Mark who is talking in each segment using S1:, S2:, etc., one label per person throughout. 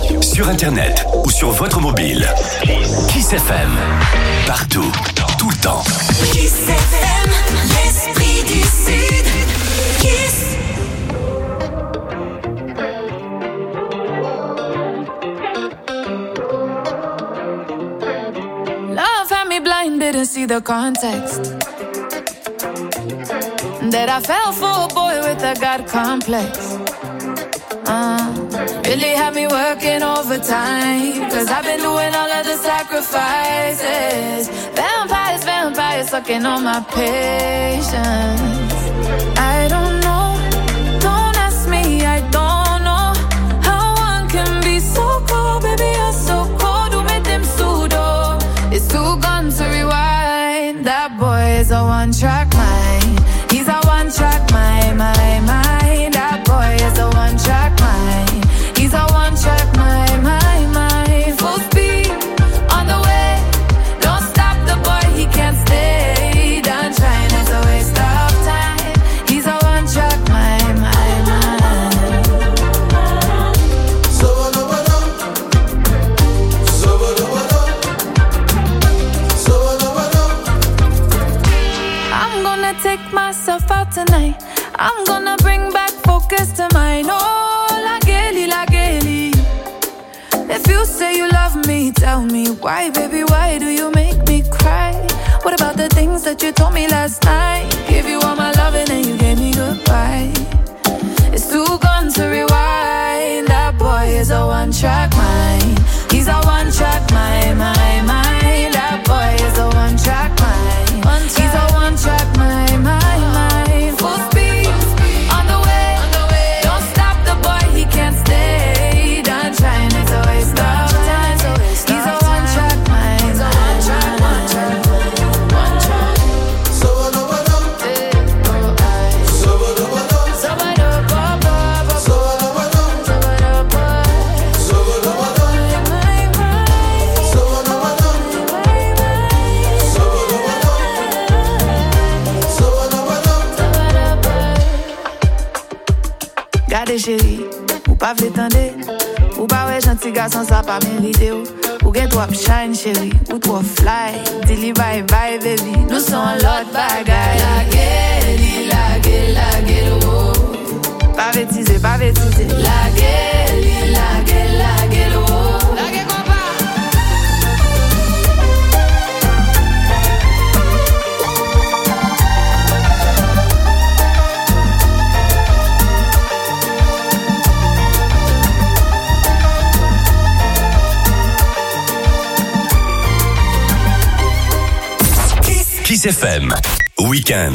S1: sur internet ou sur votre mobile. Kiss FM, partout, tout le temps.
S2: Kiss FM, l'esprit du Sud. Kiss.
S3: Love had me blind, didn't see the context. That I fell for a boy with a God complex. Really had me working overtime, 'cause I've been doing all of the sacrifices. Vampires sucking on my patience. I don't know, don't ask me, I don't know how one can be so cold, baby, you're so cold. Do make them pseudo, it's too gone to rewind. That boy is a one-track mind. He's a one-track mind. That boy is a one-track mind. He's a one-track mind. Full speed on the way. Don't stop the boy, he can't stay. Done trying, it's a waste of time. He's a one-track mind. I'm gonna take myself out tonight. I'm gonna bring back focus to mine. Oh, la Gaily. If you say you love me, tell me why, baby, why do you make me cry? What about the things that you told me last night? Give you all my loving and you gave me goodbye. It's too gone to rewind. That boy is a one-track mind. He's a one-track mind. That boy is a one-track mind. He's a one-track mind. Full speed on the way. Don't stop the boy, he can't stay. Done trying, it's a waste of time. He's a one-track mind. Gade chéri, ou pas vle tande, ou pas ouais gentil garçon ça pas mérité ou get trop shine chéri, ou trop fly, dilly bye bye baby, nous sommes l'autre bagaille. La gueule, oh. Pas bêtise, la gueule, oh. La gueule, quoi pas?
S1: Kiss FM, Weekend.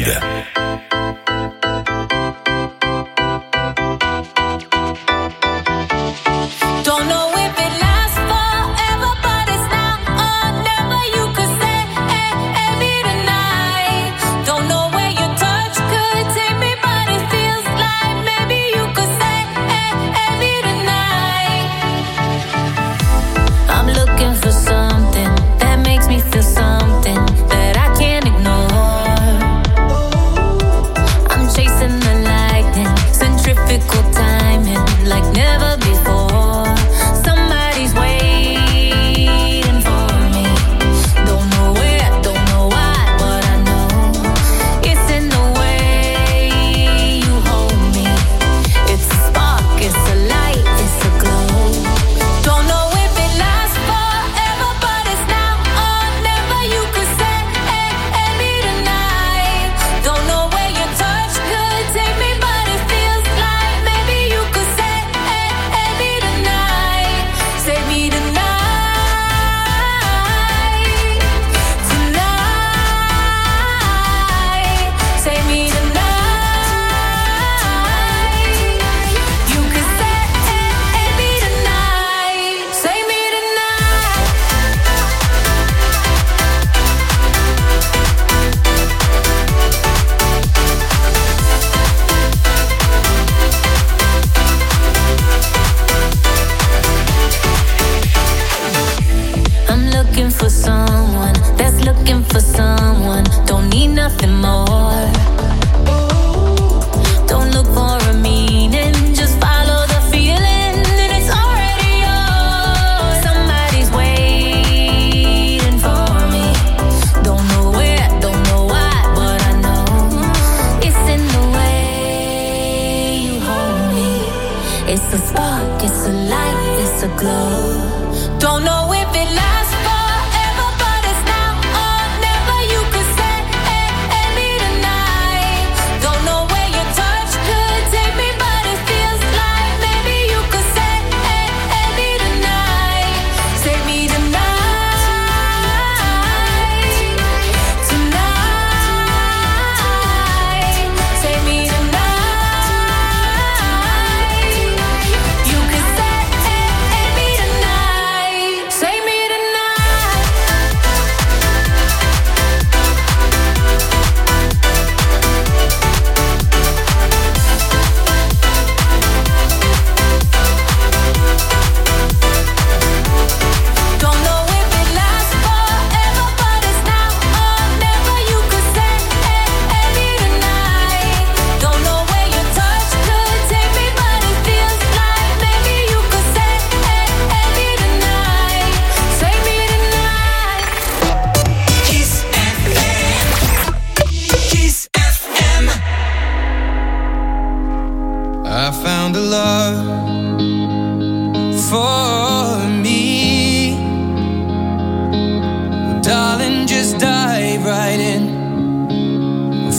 S2: Don't know if it lasts forever, but it's now or never. You could say, heavy tonight. Don't know where your touch could take me, but it feels like maybe you could say, heavy tonight. I'm looking for something that makes me feel something that I can't ignore.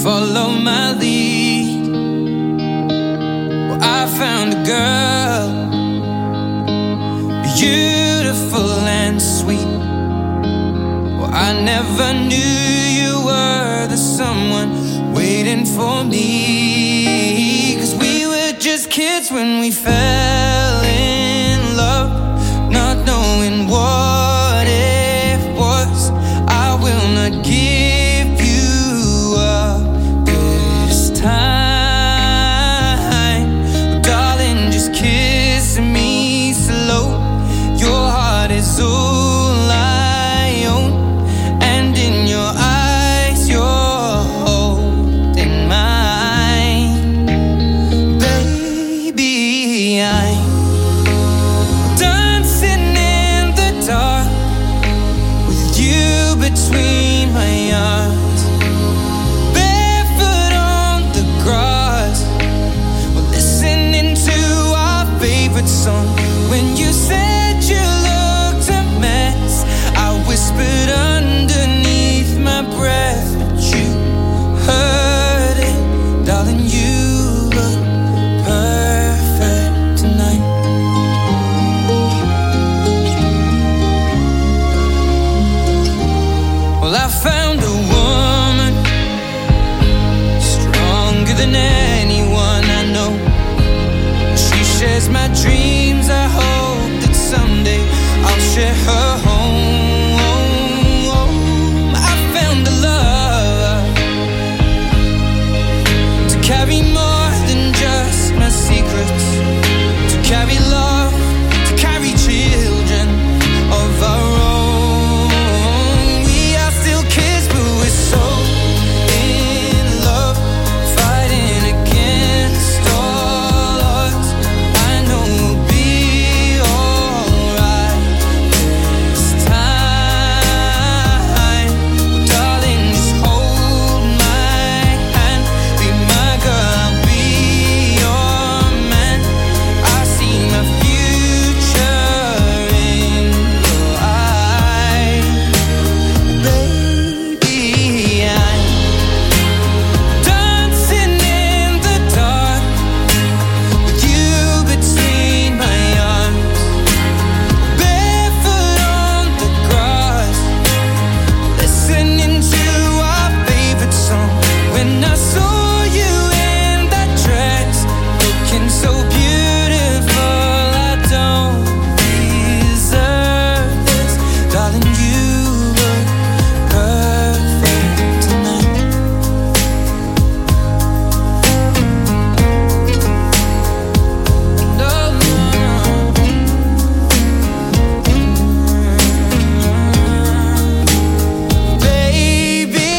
S4: follow my lead. Well, I found a girl, beautiful and sweet. Well, I never knew you were the someone waiting for me. 'Cause we were just kids when we fell in love, not knowing what it was. I will not give you up this time. Darling, just kiss me slow. Your heart is all I own, and in your eyes you're holding mine. Baby, I'm dancing in the dark with you between my arms, barefoot on the grass. We're listening to our favorite song. When you said you looked a mess, I whispered underneath my breath, but you heard it. Darling, you look perfect tonight. Well, I found a woman stronger than anyone I know. She shares my dreams. I hope that someday I'll share her home. I found a love to carry more than just my secrets, to carry love, to carry children of our own. We are still kids, but we're so in love, fighting against all odds. I know we'll be alright this time. Darling, just hold my hand, be my girl, I'll be your man. I see my future in your eyes. Baby, I'm dancing in the dark with you between my arms, barefoot on the grass, listening to our favorite song. When I saw you in that dress, looking so beautiful, I don't deserve this. Darling, you look perfect tonight. No, no, baby,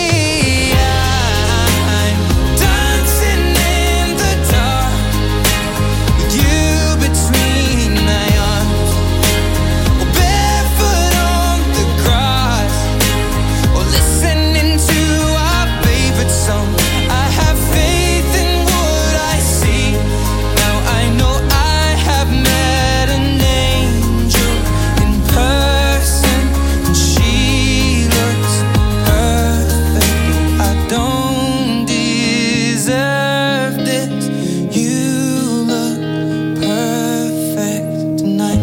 S4: I'm dancing in the dark with you between my arms, or barefoot on the grass, or listening to our favorite song. I have faith in what I see. Now I know I have met an angel in person, and she looks perfect. I don't deserve this. You look perfect tonight.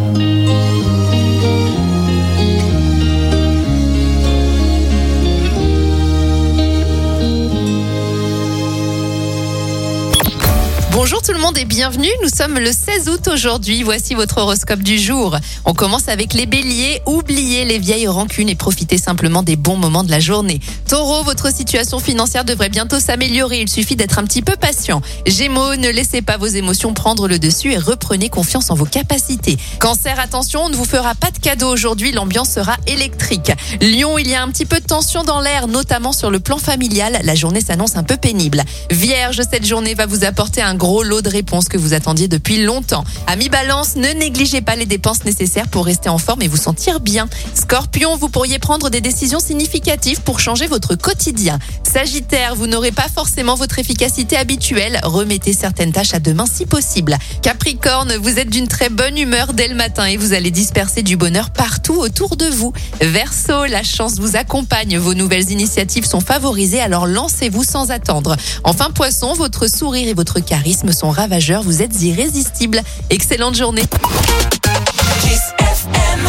S5: Bonjour tout le monde et bienvenue, nous sommes le 16 août aujourd'hui, voici votre horoscope du jour. On commence avec les béliers, oubliez les vieilles rancunes et profitez simplement des bons moments de la journée. Taureau, votre situation financière devrait bientôt s'améliorer, il suffit d'être un petit peu patient. Gémeaux, ne laissez pas vos émotions prendre le dessus et reprenez confiance en vos capacités. Cancer, attention, on ne vous fera pas de cadeau aujourd'hui, l'ambiance sera électrique. Lion, il y a un petit peu de tension dans l'air, notamment sur le plan familial, la journée s'annonce un peu pénible. Vierge, cette journée va vous apporter un gros lot de réponses que vous attendiez depuis longtemps. Amis Balance, ne négligez pas les dépenses nécessaires pour rester en forme et vous sentir bien. Scorpion, vous pourriez prendre des décisions significatives pour changer votre votre quotidien. Sagittaire, vous n'aurez pas forcément votre efficacité habituelle. Remettez certaines tâches à demain si possible. Capricorne, vous êtes d'une très bonne humeur dès le matin et vous allez disperser du bonheur partout autour de vous. Verseau, la chance vous accompagne. Vos nouvelles initiatives sont favorisées, alors lancez-vous sans attendre. Enfin, Poisson, votre sourire et votre charisme sont ravageurs. Vous êtes irrésistible. Excellente journée.
S4: Kiss FM.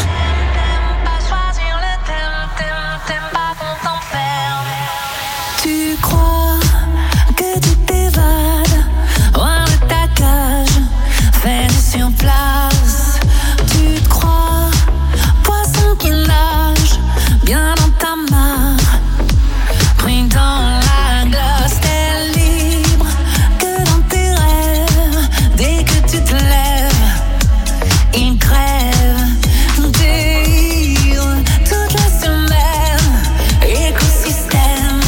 S3: Tu crois que tu t'évades loin de ta cage, fermée sur place. Tu te crois poisson qui nage bien dans ta mare, pris dans la glace. T'es libre que dans tes rêves. Dès que tu te lèves, il crève. T'es ivre toute la semaine. Écosystème,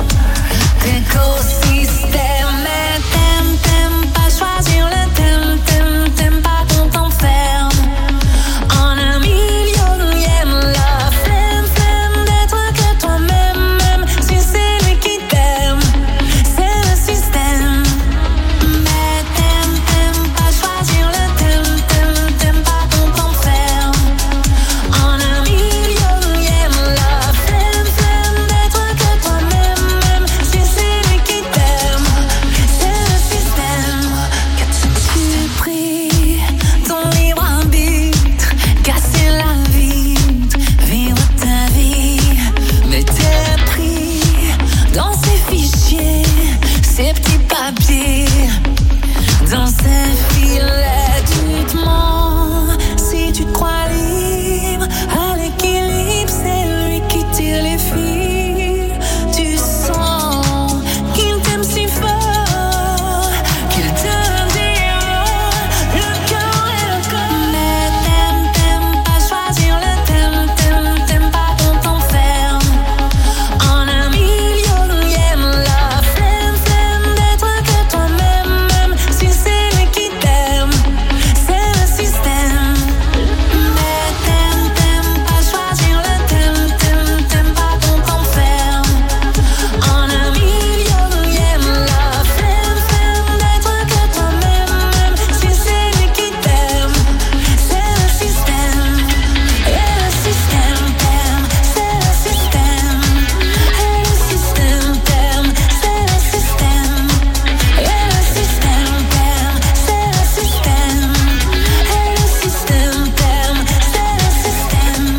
S3: mais t'aimes pas choisir le thème, t'aimes pas qu'on t'enferme en un millionième. La flemme d'être que toi-même, même si c'est lui qui t'aime, c'est le système. Mais t'aimes pas choisir le thème, t'aimes pas qu'on t'enferme en un millionième. La flemme d'être que toi-même, même si c'est lui qui t'aime, c'est le système. Tu pries ton libre arbitre, casser la vitre, vivre ta vie. Mais t'es pris dans ces fichiers, ces petits papiers, dans ces filets. Tu te mens si tu te crois libre. À l'équilibre, c'est lui qui tire les fils. Tu sens qu'il t'aime si fort qu'il te dira le cœur et le corps. Mais t'aimes pas choisir le thème, t'aimes pas qu'on t'enferme en un millionième. La flemme d'être que toi-même, même si c'est lui qui t'aime, c'est le système. Mais t'aimes pas choisir le thème, t'aimes pas qu'on t'enferme en un millionième. La flemme d'être que toi-même, même si c'est lui qui t'aime, c'est le système. Et le système t'aime, c'est le système. Et le système t'aime, c'est le système. Et le système t'aime, c'est le système. Et le système t'aime, c'est le système.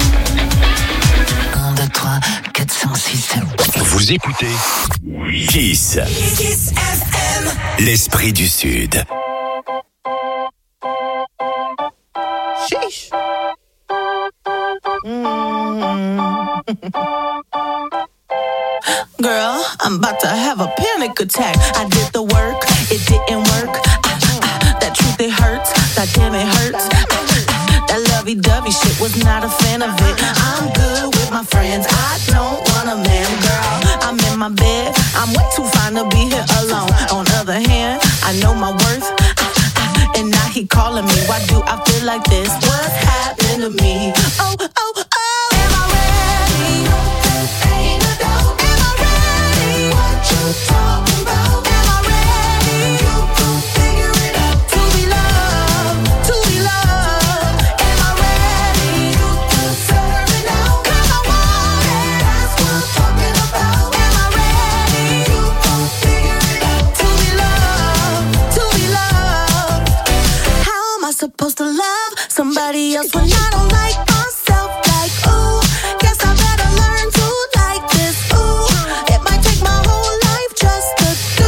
S3: 1, 2, 3, 4, 5, 6, 7.
S1: Vous écoutez Kiss.
S4: Kiss FM.
S1: L'esprit du Sud.
S6: Sheesh. Girl, I'm about to have a panic attack. I did the work, it didn't work. That truth, it hurts. That damn, it hurts. That lovey-dovey shit, was not a fan of it. I'm good with my friends, I don't want a man. Girl, I'm in my bed, I'm way too fine to be here alone. On the other hand, I know my worth. And now he calling me, why do I feel like this? What's happening to me? Oh, oh, oh. Am I ready? Ain't no doubt. Am I ready? What you talking about? Am I ready? You gon' figure it out. To be loved, to be loved. Am I ready? You deserve it now. 'Cause I want it. That's what I'm talking about. Am I ready? You gon' figure it out. To be loved, to be loved. How am I supposed to love somebody else when I don't like myself? Like, ooh, guess I better learn to like this. Ooh, it might take my whole life just to do.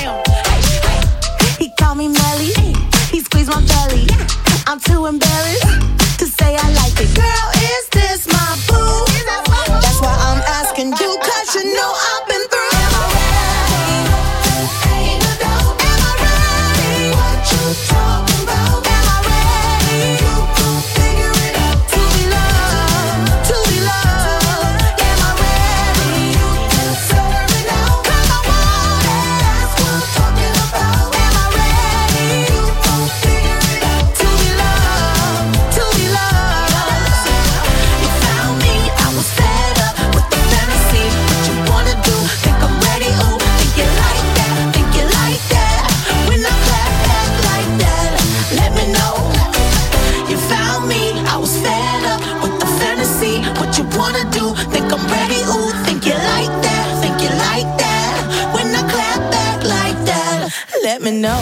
S6: He called me Melly, he squeezed my belly. I'm too embarrassed to say I like it. Girl, is this my boo? That's why I'm asking you, 'cause you know I've been through. Am I ready? Ain't no doubt. Am I ready? What you talking about? Am I ready? You gon' figure it out. To be loved, to be loved. Am I ready? You deserve it now. 'Cause I want it. That's what I'm talking about. Am I ready? You gon' figure it out. To be loved, to be loved. You found me, I was fed up with the fantasy, but you wanted me know.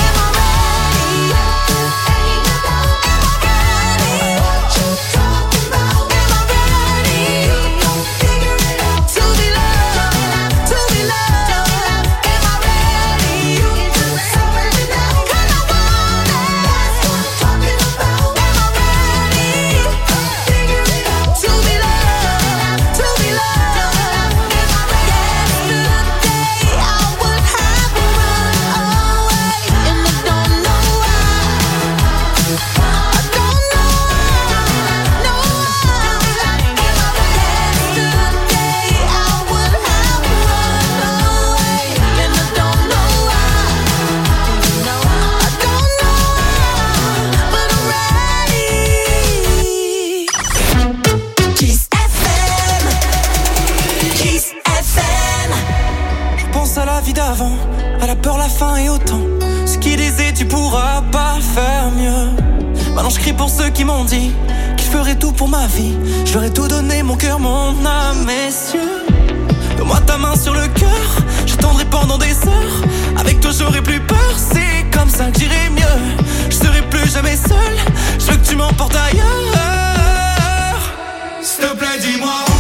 S4: À la peur, la faim et autant. Ce qu'ils disaient, tu pourras pas faire mieux. Maintenant je crie pour ceux qui m'ont dit qu'ils feraient tout pour ma vie. Je leur ai tout donné, mon cœur, mon âme, messieurs. Donne-moi ta main sur le cœur, j'attendrai pendant des heures. Avec toi j'aurai plus peur, c'est comme ça que j'irai mieux. Je serai plus jamais seul, je veux que tu m'emportes ailleurs. S'il te plaît, dis-moi où.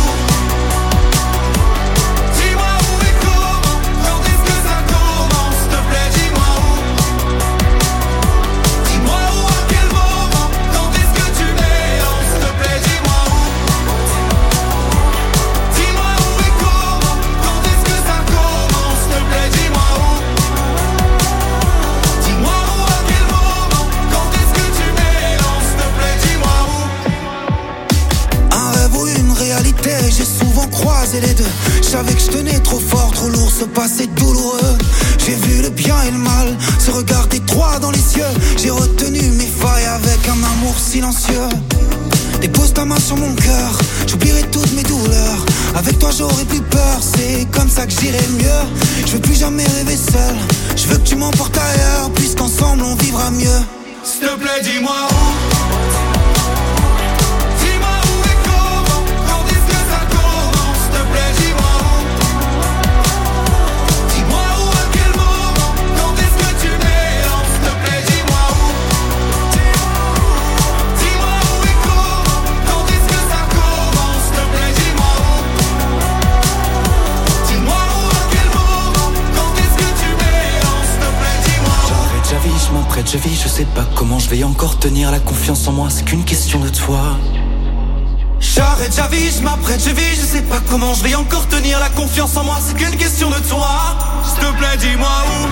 S4: J'ai souvent croisé les deux. Je savais que je tenais trop fort, trop lourd, ce passé douloureux. J'ai vu le bien et le mal se regarder droit dans les cieux. J'ai retenu mes failles avec un amour silencieux. Dépose ta main sur mon cœur, j'oublierai toutes mes douleurs. Avec toi j'aurai plus peur, c'est comme ça que j'irai mieux. Je veux plus jamais rêver seul, je veux que tu m'emportes ailleurs, puisqu'ensemble on vivra mieux. S'il te plaît, dis-moi où. Je vis, je sais pas comment je vais encore tenir. La confiance en moi, c'est qu'une question de toi. J'arrête, j'avise, je m'apprête, je vis, je sais pas comment je vais encore tenir. La confiance en moi, c'est qu'une question de toi. S'il te plaît, dis-moi où.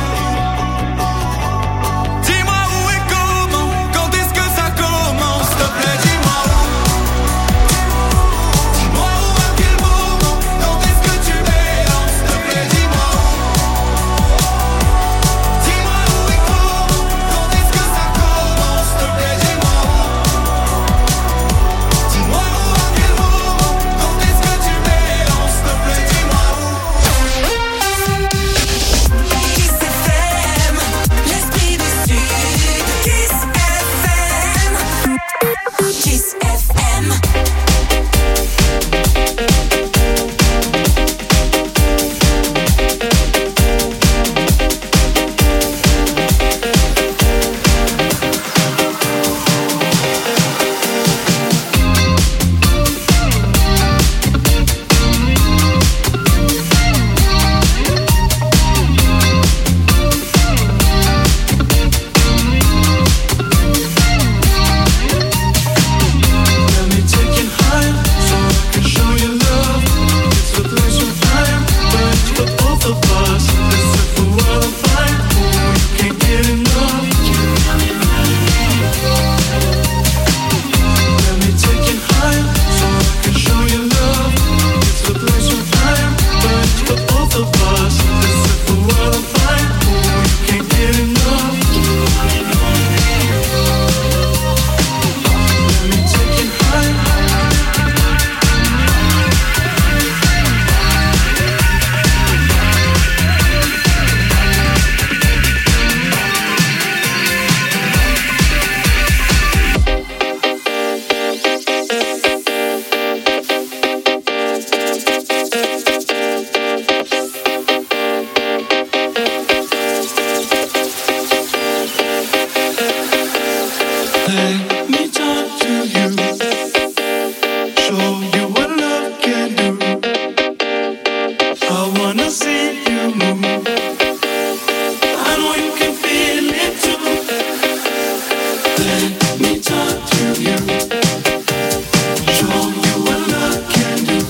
S4: Dis-moi où et comment. Quand est-ce que ça commence? S'il te plaît, dis-moi où. Dis-moi où, à quel moment. Quand est-ce que tu m'élances? S'il te plaît, dis-moi où. Dis-moi où et comment. Quand est-ce que ça commence? S'il te plaît, dis-moi où. Dis-moi où, à quel moment. Quand est-ce que tu m'élances? S'il te plaît, dis-moi où. Qui s'est fait? see you move. I know you can feel it too. Let me talk to you. Show you what love can do.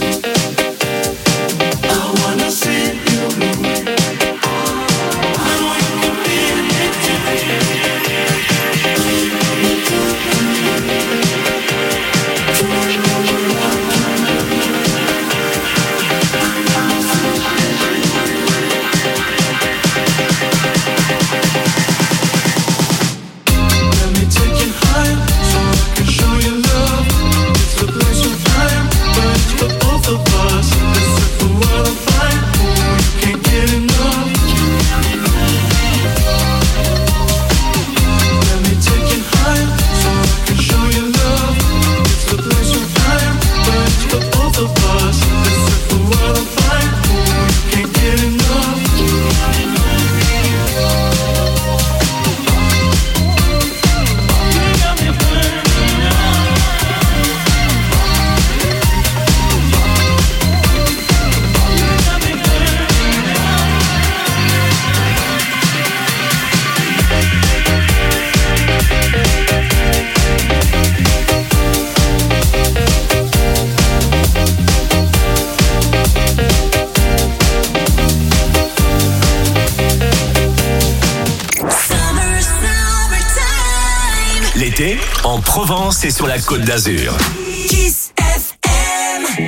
S4: I wanna see you move. I know you can feel it too. Let me talk to you. Show you what love can do. Let me take you higher, so I can show you love. It's a place of time, but it's for both of us. Let's set the world on fire. Oh, you can't get enough. Let me take you higher, so I can show you love. It's a place of time, but it's for both of us. Let's set the world on fire. Oh, you can't get enough.
S1: L'été, en Provence et sur la Côte d'Azur.
S2: Kiss FM.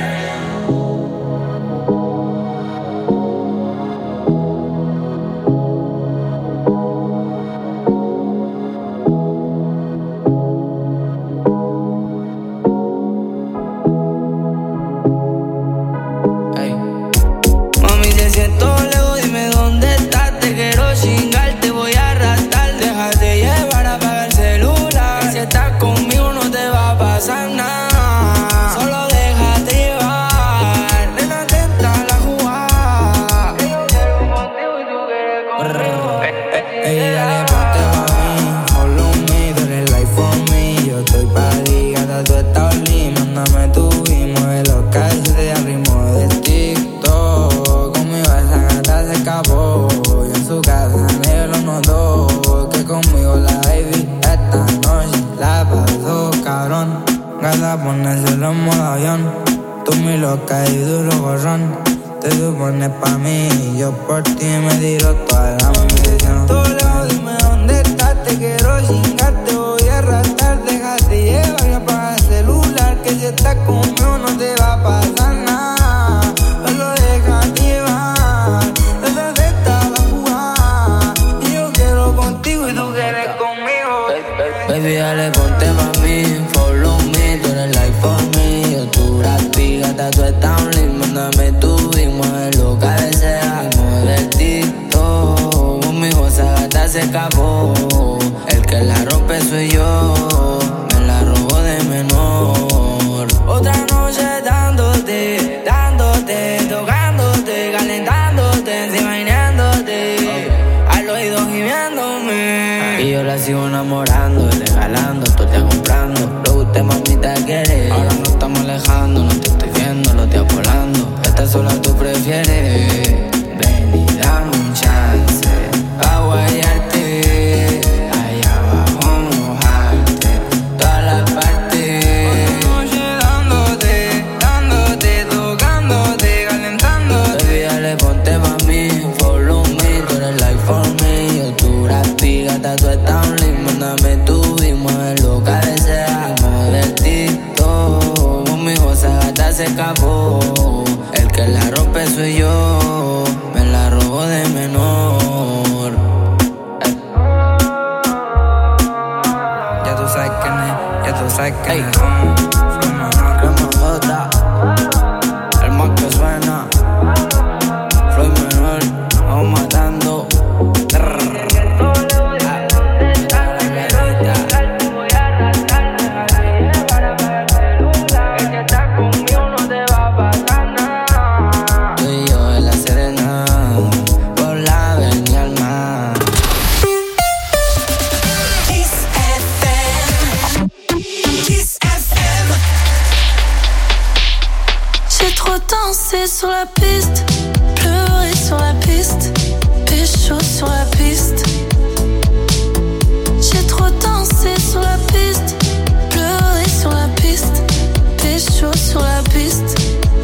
S7: Ey. Mami, te siento lejos, dime dónde estás. Te quiero chingar, te voy a arrastrar. Déjate llevar, apaga el celular. Que si estás conmigo no te va a pasar nada. Solo déjate llevar. Nena, atenta a la jugada. Que yo quiero contigo y tú quieres conmigo. Ey, dale, ponte pa' mí. Follow me, tú eres life for me. Yo estoy pa' ti, gata, tú estás lim. Mándame tu y mueve los calles al ritmo del TikTok. Conmigo esa gata se escapó. Y en su casa nadie lo notó. Que conmigo la baby esta noche la pasó cabrón. Gata, ponérselo en modo avión. Tú mi loca y duro gorrón. Te supones pa' mí y yo por ti me tiro toda la munición. Tú lejos, dime dónde estás. Te quiero chingar, te voy a arrastrar. Déjate llevar y apaga el celular. Que si estás conmigo no te va a pasar nada. Solo déjate llevar. Desde esta la jugada. Y yo quiero contigo y tú quieres conmigo. Baby, dale, ponte pa' mí. Follow me, tú eres life for me. Yo tu rapi, gata, tú estás un link. Mándame tu y mueve lo que desea. Mueve el TikTok. Conmigo esa gata se escapó. El que la rompe soy yo. Me la robo de menor. Otra noche dándote, dándote, tocándote, calentándote, encima imaginándote. Al oído gimiéndome. Y yo la sigo enamorando, regalando, todo te comprando. Lo que usted mamita quiere. Ahora no estamos alejando, no te estoy viendo, lo estoy volando. Esta sola tú prefieres. Ven y dame un chance. Pa' guayarte. Allá abajo mojarte. Todas las partes. Noche dándote, dándote, tocándote, calentándote. Baby, dale, ponte pa' mí. Follow me, tú eres life for me. Yo tu rapi, gata, tú estás un link. Mándame tu y mueve lo que desea. Mueve el TikTok. Conmigo esa gata se escapó. El que la rompe soy yo. Me la robo de menor. Ya tú sabes quién es, ya tú sabes quién es. Soy menor que Mojota. El más que suena. Soy menor, vamos matando. Tú y yo en
S3: piste, pécho sur la piste. J'ai trop dansé sur la piste, pleuré sur la piste, pécho sur la piste.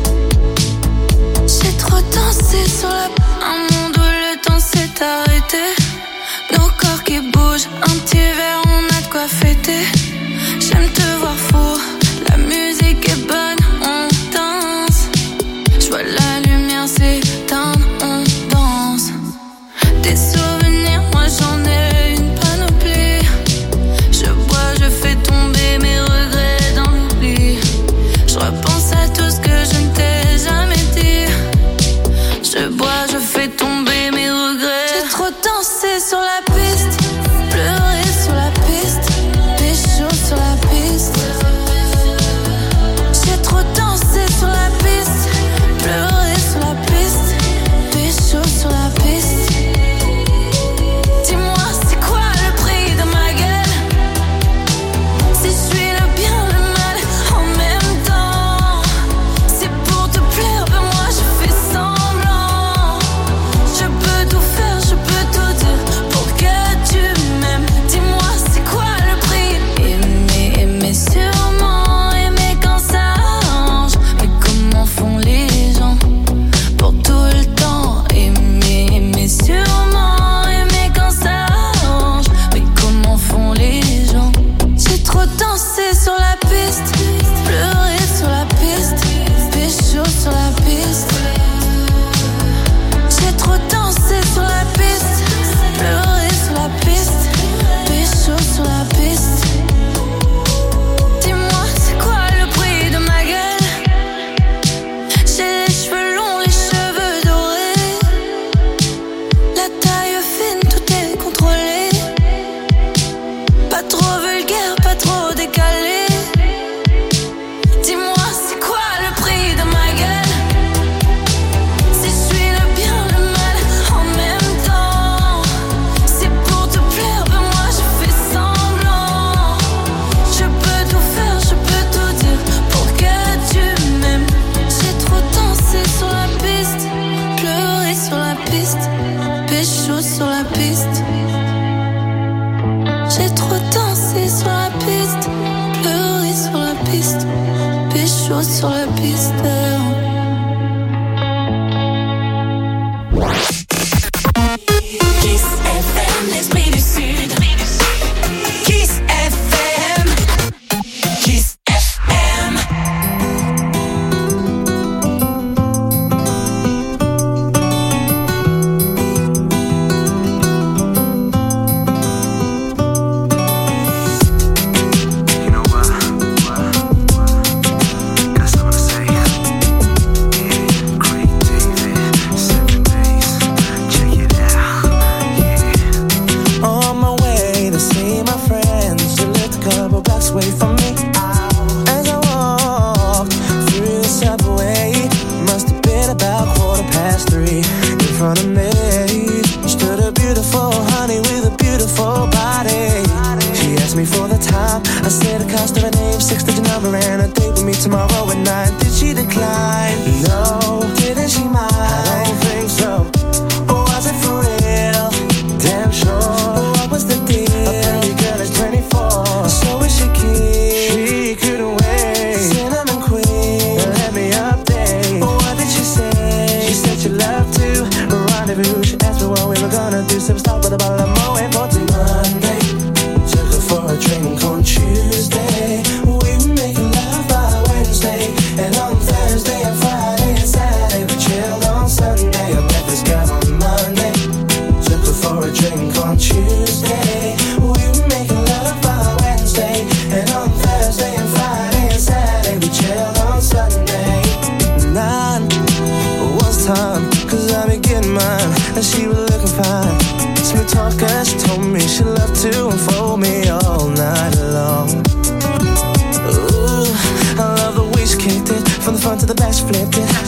S3: J'ai trop dansé sur la piste. Un monde où le temps s'est arrêté, nos corps qui bougent, un petit verre, on a de quoi fêter. J'aime te voir fou, la musique est bonne, on danse. Je vois la lumière s'éteindre, on danse. Des souvenirs, moi j'en ai une panoplie. Je bois, je fais tomber mes regrets dans l'oubli. Je repense à tout ce que je ne t'ai jamais dit. Je bois, je fais tomber mes regrets. J'ai trop dansé sur la piste, pleuré sur la piste, pécho sur la piste. J'ai trop dansé sur la piste, pleuré sur la piste, pécho sur la piste. Dis-moi, c'est quoi le prix de ma gueule? Si je suis le bien, le mal en même temps. C'est pour te plaire, ben moi je fais semblant. Je peux tout faire, je peux tout dire pour que tu m'aimes. Dis-moi, c'est quoi le prix? Aimer, aimer sûrement, aimer quand ça arrange. Mais comment font les gens pour tout le temps? Aimer, aimer sûrement, aimer quand ça arrange. Mais comment font les gens? J'ai trop dansé sur la piste, pleuré sur la piste, pécho sur la piste. J'ai trop dansé sur la piste, pleuré sur la piste, pécho sur la piste. Dis-moi, c'est quoi le prix de ma gueule? J'ai les cheveux longs, les cheveux dorés, la taille fine, tout est contrôlé. Pas trop vulgaire, pas trop décalé. Dis-moi, c'est quoi le prix de ma gueule? Si je suis le bien, le mal en même temps. C'est pour te plaire, ben moi je fais semblant. Je peux tout faire, je peux tout dire pour que tu m'aimes. J'ai trop dansé sur la piste, pleuré sur la piste, pécho sur la piste. J'ai trop dansé sur la piste, pleuré sur la piste, pécho sur la piste.
S2: Kiss FM, l'esprit du Sud. Kiss FM. Kiss FM.
S8: You know what? Got something to say. Yeah, Craig David, 7 days. Check it out. Yeah.
S9: On my way to see my friends, who lived a couple blocks away from me. As I walked through the subway, must have been about 3:15. In front of me stood a beautiful honey with a beautiful body. She asked me for the time. I said the cost of her name, 6-digit number, and a date with me tomorrow at 9. Did she decline? No. Didn't she mind? I don't think so. Was it for real? Damn sure. What was the deal? A pretty girl is 24, so is she keen? She couldn't wait. Cinnamon queen, let me update. What did she say? She said she loved to rendezvous. She asked me what we were gonna do. So we stopped at a bottle of Moët for Monday. Took her for a drink on Tuesday. We were making love by Wednesday, and on Thursday and Friday and Saturday we chilled on Sunday. I met this girl on Monday. Took her for a drink on Tuesday. We were making love by Wednesday, and on Thursday and Friday and Saturday we chilled on Sunday. 9 was time, 'cause I been getting mine, and she was looking fine. Smooth talker, she told me she loved to unfold me all night long. Ooh, I love the way she kicked it, from the front to the back she flipped it.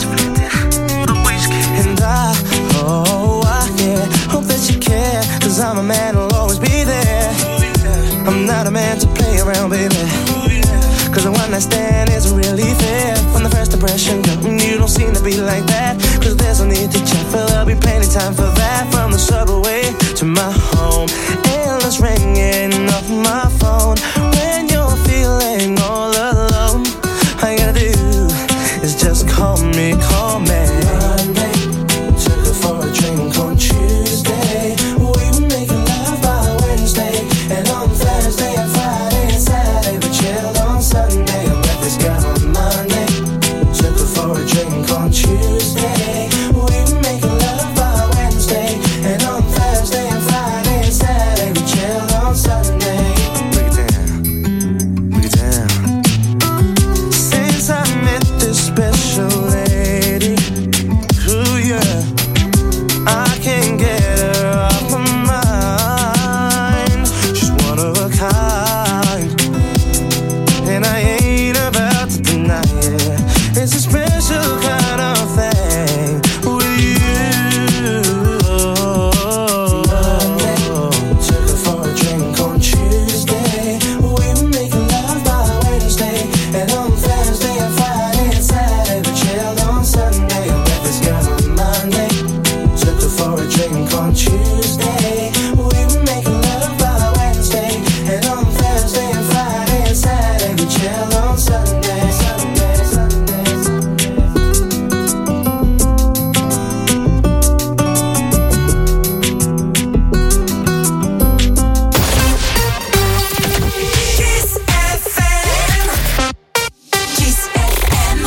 S9: And yeah, hope that you care, 'cause I'm a man who'll always be there. I'm not a man to play around, baby, 'cause the one night stand isn't really fair. From the first impression, girl, you don't seem to be like that, 'cause there's no need to check, but there'll be plenty time for that. From the subway to my home, endless ringing off my phone. When you're feeling all alone, all you gotta do is just call me, call me. Monday, took her for a drink on Tuesday. We were making love by Wednesday, and on Thursday and Friday and Saturday we chilled on Sunday. I met this girl on Monday, took her for a drink on Tuesday. We were making love by Wednesday, and on Thursday and Friday and Saturday we chilled on Sunday. Break it down, break it down. Since I met this special lady, ooh yeah, I can't get her off my mind. She's one of a kind, and I ain't about to deny it. It's a special kind of thing with you. Monday, took her for a drink on Tuesday. We were making love by Wednesday, and on Thursday and Friday and Saturday we chilled on Sunday. I met this girl on Monday, took her for a drink on Tuesday. We were making love by Wednesday, and on Thursday and Friday and Saturday we chilled on Sunday. Sunday, Sunday, Sunday.
S2: Kiss FM. Kiss FM.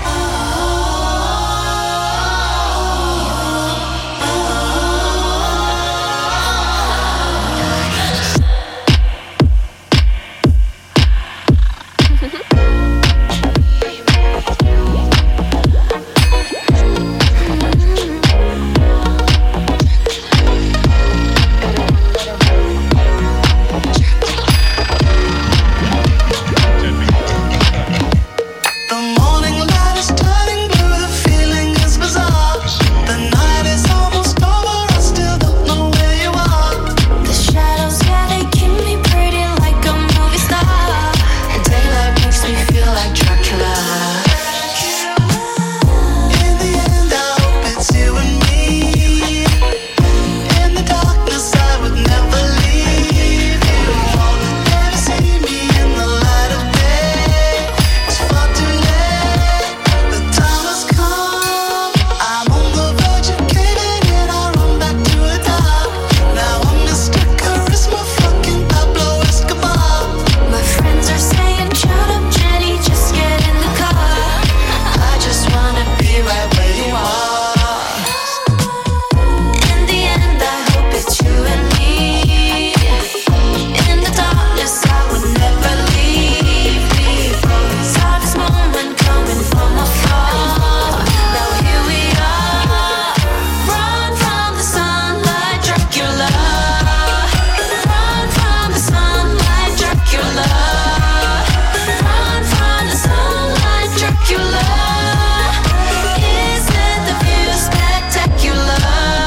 S8: The morning light is turning blue, the feeling is bizarre. The night is almost over, I still don't know where you are.
S2: The shadows, yeah, they keep me pretty like a movie star. Daylight makes me feel like Dracula.
S8: In the end, I hope it's you and me. In the darkness, I would never leave you. Never see me in the light of day. It's far too late. The time has come. I'm on the verge of caving in. I run back to the top. Now I'm Mr. Charisma, fucking Pablo Escobar.
S2: My friends are saying, shut up, Jenny, just get in the car. I just wanna be right where you are. In the end, I hope it's you and me. In the darkness, I would never leave. Saw this moment coming from afar. Now here we are. Run from the sunlight, Dracula. Run from the sunlight, Dracula. Run from the sunlight, Dracula. Isn't the view spectacular?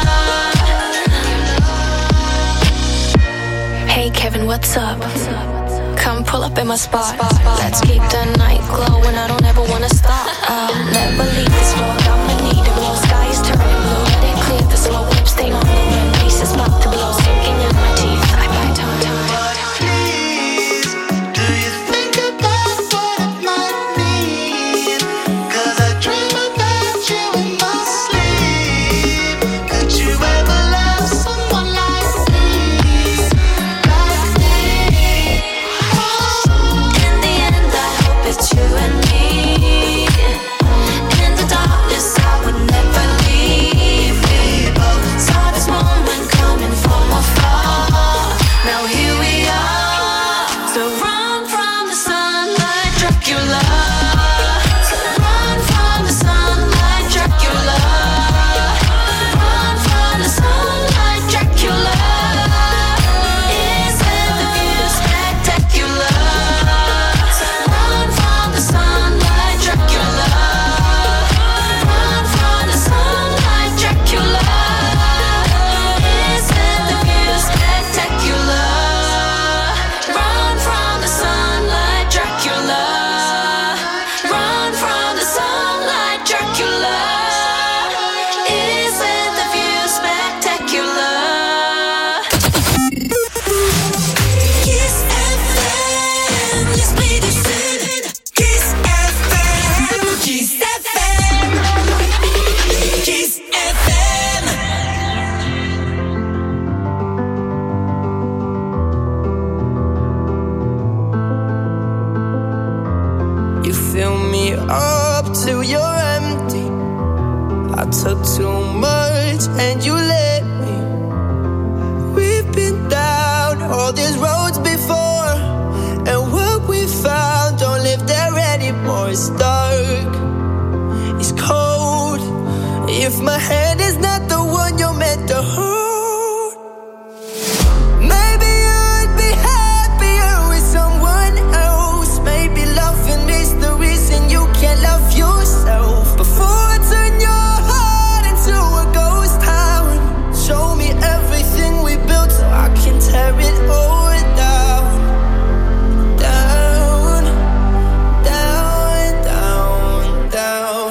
S2: Hey Kevin, what's up? Come pull up in my spot. Let's keep the night glowing. I don't ever wanna stop. I'll never leave this road. I'ma need it. Blue sky is turning blue. Let it clear the slow whip stain on the rim. Face is about to blow, sinking in my teeth. I bite time.
S8: Please, do you think about what it might mean? 'Cause I dream about you in my sleep. Could you ever love someone like me? Like me?
S2: In the end, I hope it's you and me. In
S7: too much and you let me. We've been down all these roads before, and what we found don't live there anymore. It's dark, it's cold. If my hand is not the one you're meant to hold, maybe you'd be happier with someone else. Maybe loving is the reason you can't love yourself. Before I turn your heart into a ghost town, show me everything we built so I can tear it all down. Down, down, down, down.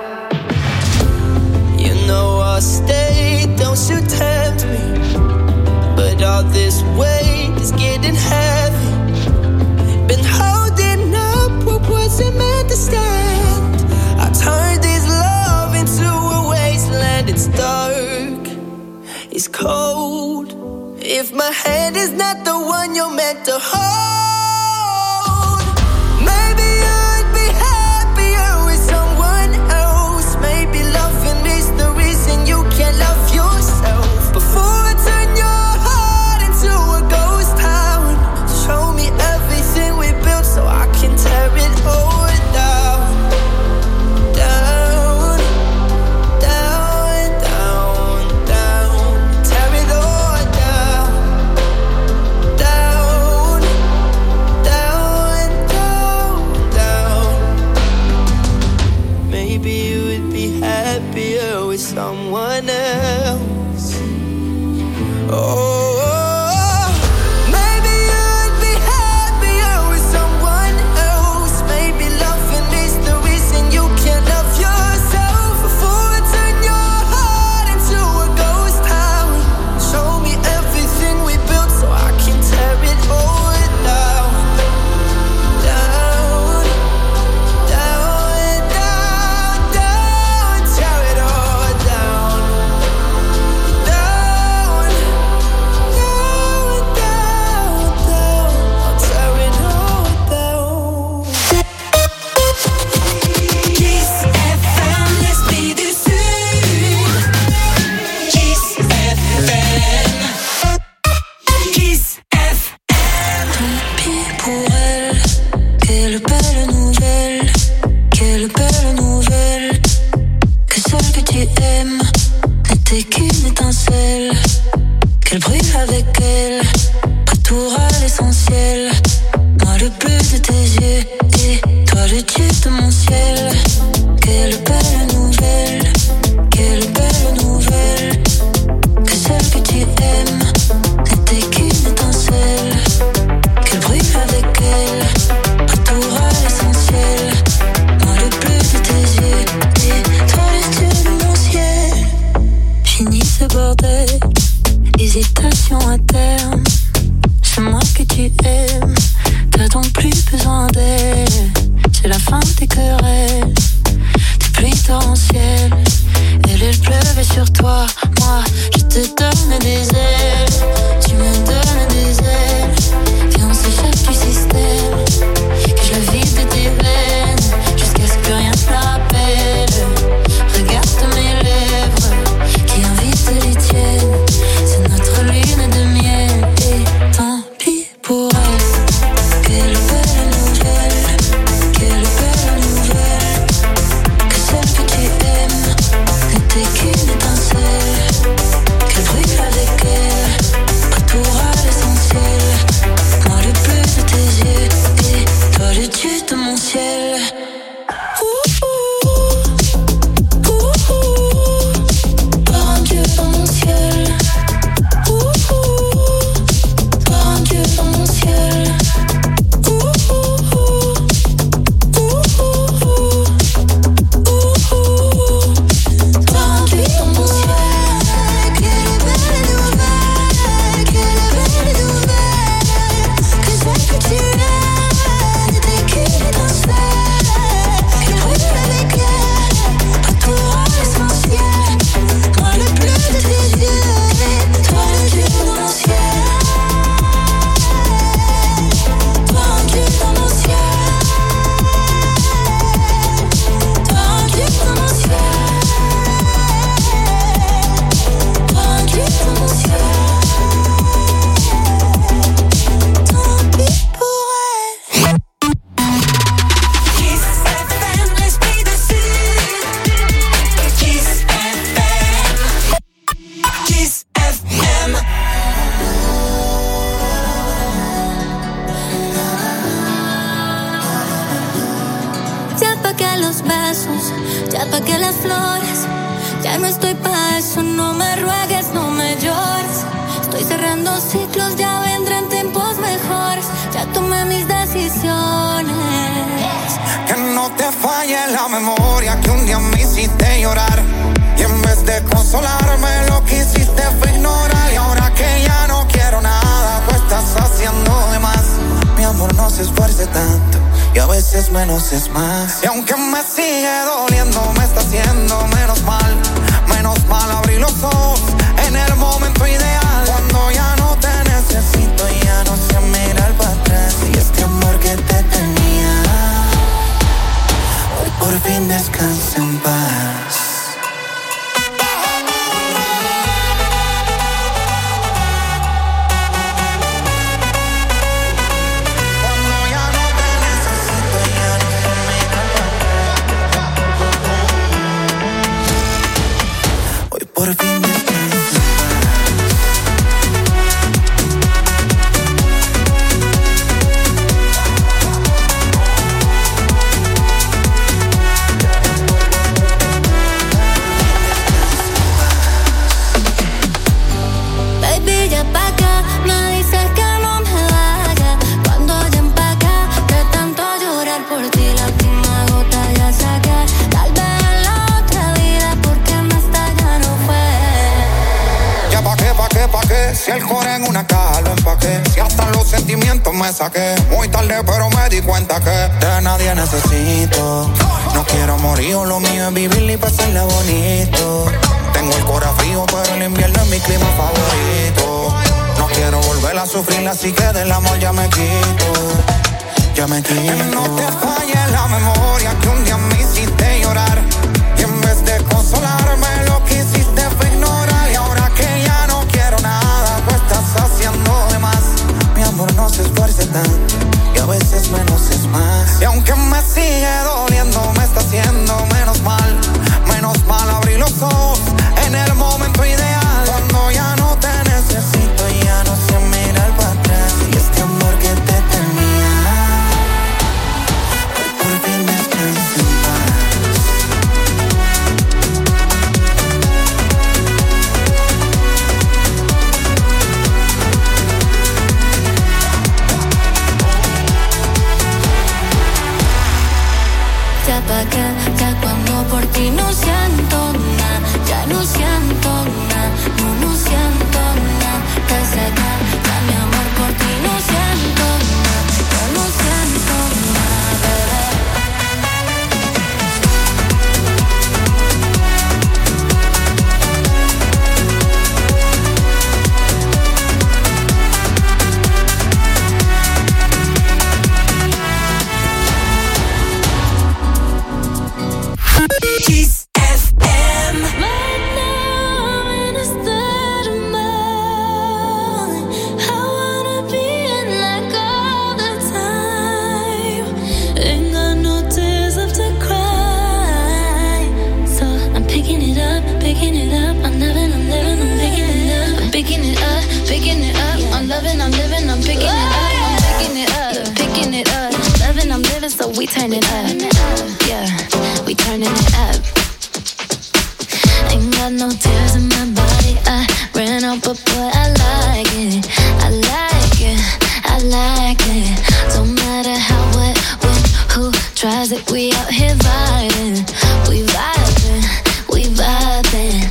S7: You know I'll stay, don't you tempt me. But all this weight is getting heavy. Been holding up what wasn't meant to stand. I turned this love into a wasteland. It's dark, it's cold. If my hand is not the one you're meant to hold, maybe you'd be happier with someone else. Maybe loving is the reason you can't love yourself. Before I turn your heart into a ghost town, show me everything we built so I can tear it all down. Down, down, down, down. Tear it all down. Down, down, down, down. Maybe you would be happier with someone else. Oh, maybe you'd be happier with someone else. Maybe loving is the reason you can't love yourself. Before I turn your heart into a ghost town, show me everything we built so I can tear it all down. Down, down, down, down. Tear it all down. Down, down, down, down. I'll tear it all down.
S2: Kiss FM, l'esprit du Sud. Kiss FM. Kiss FM.
S10: Tant pis pour elle, quelle belle nouvelle, quelle belle nouvelle. Que celle que tu aimes n'était qu'une étincelle. Qu'elle brûle avec elle, retour à l'essentiel. Moi le bleu de tes yeux et toi le dieu de mon ciel. Quelle belle nouvelle, quelle belle nouvelle. Que celle que tu aimes n'était qu'une étincelle. Qu'elle brûle avec elle, retour à l'essentiel. Moi le bleu de tes yeux et toi le dieu de mon ciel. Fini ce bordel, hésitation à terme. C'est moi que tu aimes, t'as donc plus besoin d'elle. C'est la fin des querelles, des pluies torrentielles. Elle pleuvait sur toi, moi je te donne des ailes. Tu me donnes des ailes, viens on s'échappe du système. Que je la vide de tes veines, jusqu'à ce que rien ne te la rappelle. Regarde mes lèvres, qui invitent les tiennes. C'est notre lune de miel, et tant pis pour elle. Quelle belle nouvelle, quelle belle nouvelle. Que celle que tu aimes n'était qu'une étincelle. Qu'elle brûle avec elle. pa' que las flores. Ya no estoy pa' eso, no me ruegues, no me llores. Estoy cerrando ciclos, ya vendrán tiempos mejores. Ya tomé mis decisiones.
S11: Que no te falle la memoria, que un día me hiciste llorar. Y en vez de consolarme, lo que hiciste fue ignorar. Y ahora que ya no quiero nada, pues estás haciendo de más. Mi amor, no se esfuerce tanto, y a veces menos es más. Y aunque me sigue doliendo, me está haciendo menos mal. Menos mal abrí los ojos en el momento ideal. Cuando ya no te necesito, ya no sé mirar para atrás. Y este amor que te tenía, hoy por fin descansa en paz. Por fin
S10: Baby, ya pa' acá, me dices que no me vaya. Cuando ya empaca, de tanto llorar por ti, la última gota ya saqué. Tal vez en la otra vida, porque en esta ya no fue.
S11: Ya pa' qué, si el core en una caja lo empaqué. Si hasta los sentimientos me saqué. Muy tarde pero me di cuenta que de nadie necesito. No quiero morir, lo mío es vivir y pasarla bonito. Tengo el corazón frío, pero el invierno es mi clima favorito. No quiero volver a sufrir, así que del amor ya me quito. Ya me quito. Que no te falle la memoria, que un día me hiciste llorar. Y en vez de consolarme, lo que hiciste fue ignorar. Y ahora que ya no quiero nada, pues estás haciendo de más. Mi amor, no se esfuerce tanto, y a veces menos es más. Y aunque me sigue doliendo, me está haciendo menos mal. Menos mal abrí los ojos en el momento ideal. Cuando ya no te necesito, ya no sé mirar para atrás. Y este amor que te tenía, hoy por fin descansa en paz.
S10: Ya pa' acá, ya cuando por ti no siento nada, ya no siento nada, no siento nada. Desde acá, ya mi amor por ti no siento nada, yo no siento nada, bebé.
S8: Kiss FM.
S10: Right now I'm in a state of mind. I wanna be in like all the time. Ain't got no tears left to cry. So I'm picking it up, picking it up. I'm living, I'm picking it up. I'm picking it up, picking it up. I'm loving, I'm living, I'm picking it up. I'm picking it up, picking it up. Loving, I'm living, so we turn it up. Yeah, we turning it up. Ain't got no tears in my body. I ran out, but boy, I like it. I like it. I like it. Don't matter how, what, when, who tries it. We out here vibing. We vibing. We vibing.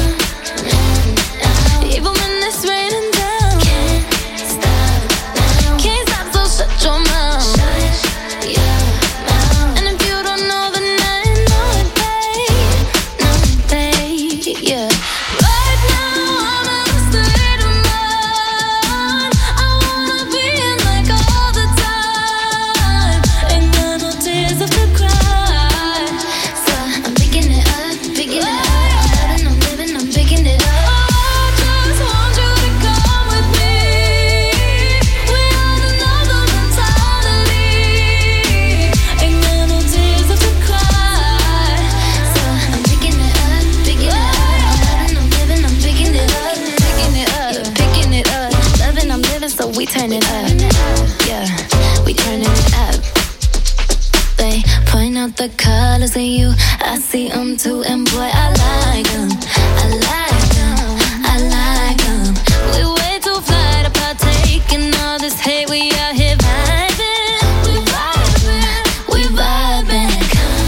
S10: Even when it's raining down. Can't stop now. Can't stop, so shut your mouth. Shut your mouth. And if you don't know, then I know it, babe. No, babe, yeah. Right now I'm in a state of mind. I wanna be in like all the time. Ain't got no tears left to cry. So I'm picking it up, picking it up. I'm living, I'm picking it up. I just want you to come with me. We on another mentality. Ain't got no tears left to cry. So I'm picking it up, picking it up. I'm living, I'm picking it up, picking it up, picking it up. Loving, I'm living, so we turn it up. Yeah, we turning it up. They point out the colors in you, I see them too, and boy, I like them. I like them. I like them. We way too fly to partake in all this hate. We out here vibing. We vibing. We vibing.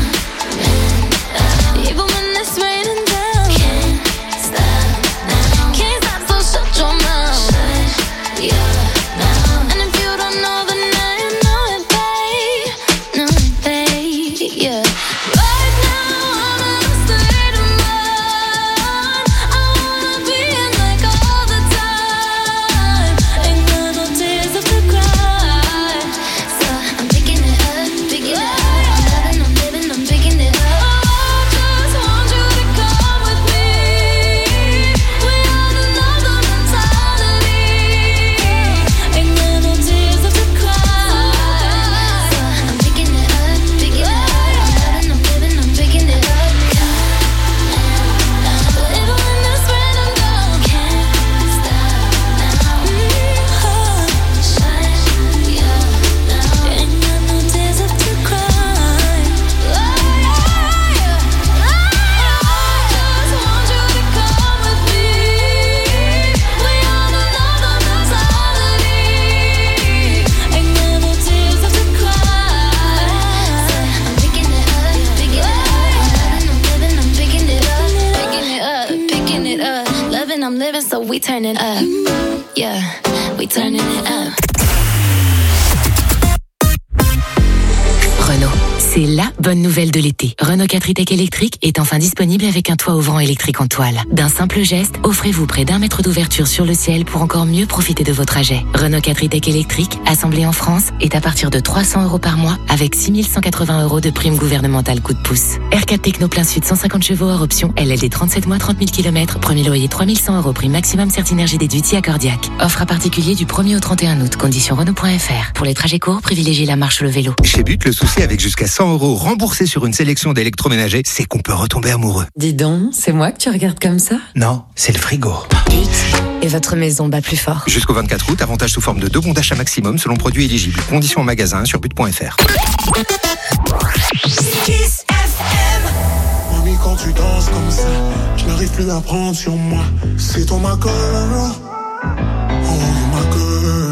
S10: Even when it's raining down, can't stop now. Can't stop, so shut your mouth. Shut your mouth. And if you don't know, then now you know it, babe. Know it, babe. Yeah. Right now I'm in a state of mind. I wanna be in like all the time. Ain't got no tears left to cry. So I'm picking it up, picking it up. I'm living, I'm picking it up. Just want you to come with me. We have another mentality. Ain't got no tears left to cry. So I'm picking it up, picking it up. I'm living, I'm picking it up. Even when it's raining down, can't stop now. Shut your mouth. Ain't got no tears left to cry. Just want you to come with me. We on another mentality. Ain't got no tears left to cry. I'm picking it up, picking it up. I'm living, I'm picking it up, picking it up, picking it up. Loving, I'm living, so we turn it up. Yeah, we turning it up.
S12: Renault, c'est la bonne nouvelle de l'été. Renault 4 e-Tech électrique est enfin disponible avec un toit ouvrant électrique en toile. D'un simple geste, offrez-vous près d'1 mètre d'ouverture sur le ciel pour encore mieux profiter de vos trajets. Renault 4 e-Tech électrique, assemblé en France, est à partir de 300 € par mois avec 6 180 € de prime gouvernementale coup de pouce. R4 Techno plein sud 150 chevaux hors option, LLD 37 mois 30 000 km, premier loyer 3 100 € prime maximum Certinergie déduite via Cordiac. Offre à particulier du 1er au 31 août, conditions Renault.fr. Pour les trajets courts, privilégiez la marche ou le vélo.
S13: Chez But, le souci avec jusqu'à 100 € remboursés sur une sélection d'électroménagers, c'est qu'on peut retomber amoureux.
S14: Dis donc, c'est moi que tu regardes comme ça?
S13: Non, c'est le frigo.
S14: Et votre maison bat plus fort.
S13: Jusqu'au 24 août, avantage sous forme de 2 bons d'achat maximum selon produit éligible. Conditions en magasin sur but.fr.
S15: Mami, quand tu danses comme ça, je n'arrive plus à prendre sur moi. C'est toi ma girl. Oh ma girl.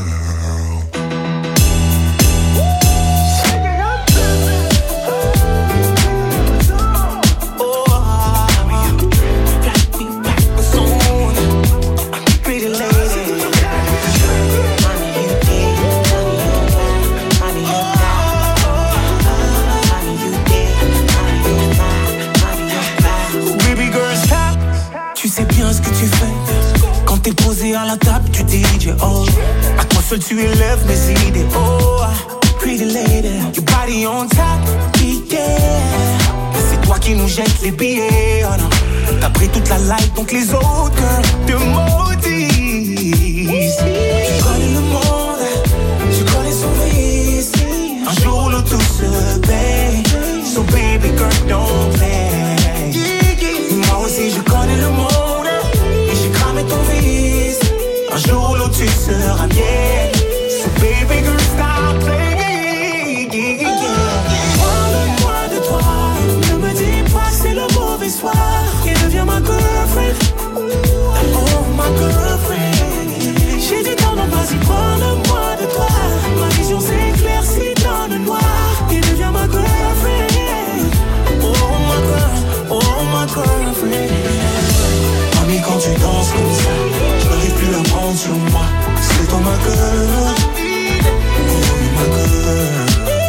S15: Ce que tu fais quand t'es posé à la table du DJ, oh, à toi seul tu élèves mes idées, oh, pretty lady, your body on top, yeah, c'est toi qui nous jette les billets, oh non, t'as pris toute la light donc les autres te maudissent. Tu connais le monde, tu connais son vice, un jour le tout se paye, so baby girl don't play. Moi aussi je connais le monde, ton vice. Un jour ou l'autre tu seras mienne. So baby girl stop playing. Parle-moi de toi. Ne me dis pas que c'est le mauvais soir. Et deviens ma girlfriend. Oh ma girlfriend. J'ai du temps donc vas-y parle-moi de toi. Ma vision s'éclaircit dans le noir. Et deviens ma girlfriend. Oh ma girl. Oh ma girlfriend. Mami, quand tu danses comme ça, je n'arrive plus à prendre sur moi. C'est toi ma girl. Oh ma girl.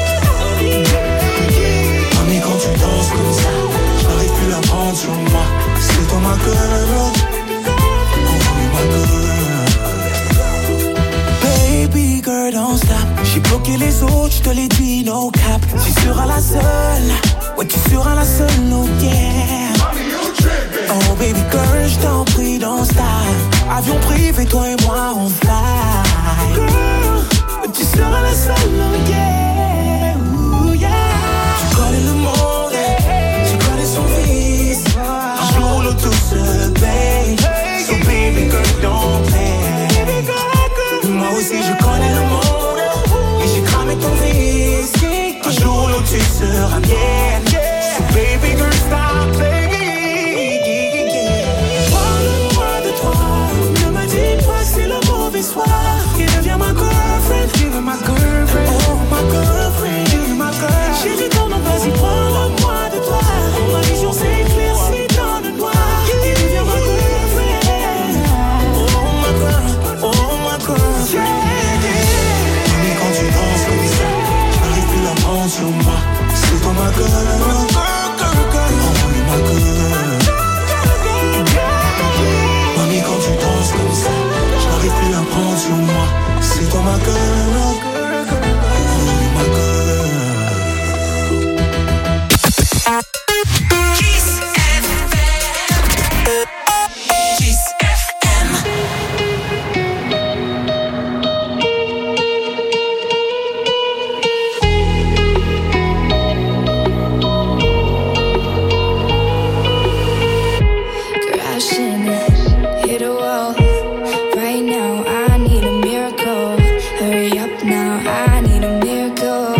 S15: Mami, quand tu danses comme ça, je n'arrive plus à prendre sur moi. C'est toi ma girl. Oh ma girl. Baby girl, don't stop. J'ai bloqué les autres, je te l'ai dit, no cap. Tu seras la seule, ouais tu seras la seule, oh yeah. Oh baby girl, je t'en prie, don't stop. Avion privé, toi et moi on fly. Girl, tu seras la seule, oh yeah, ooh yeah. Tu connais le monde, tu connais son vice. Un jour l'autre tout se paye. So baby girl, don't play. Moi aussi je connais le monde, et j'ai cramé ton vice. Un jour l'autre tu seras mienne. So c'est toi ma girl. My girl.
S8: Kiss FM. Kiss FM.
S3: Crashing, hit a wall. Right now, I need a miracle. Hurry up now, I need a miracle.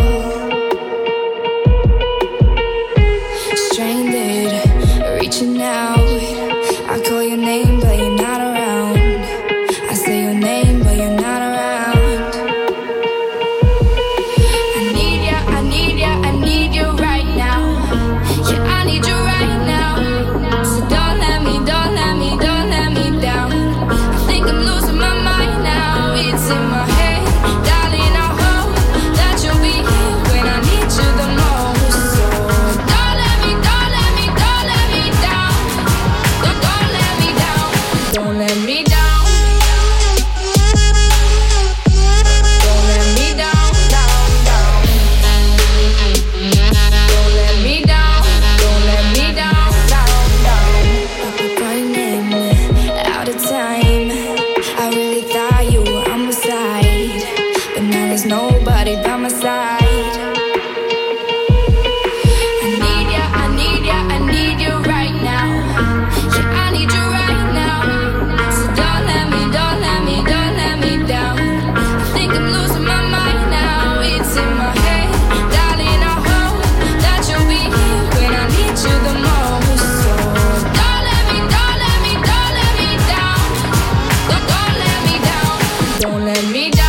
S3: Stranded, reaching out. I call your name, but you're not around. I say your name, but you're not around. I need ya, I need ya, I need you right now. Yeah, I need you right now. So don't let me down. I think I'm losing my mind now. It's in my head, darling. I hope that you'll be here when I need you the most. So don't let me down. Don't let me down. Don't let me down. Don't let me down, down. Don't let me down. Don't let me down, down. Running out of time. I really thought you were on my side, but now there's nobody by my side. I need ya, I need ya, I need you right now. Yeah, I need you right now. So don't let me down. I think I'm losing my mind now. It's in my head, darling. I hope that you'll be here when I need you the most. So don't let me down. Don't let me down. Don't let me down.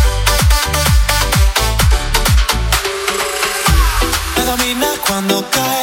S15: Cuando cae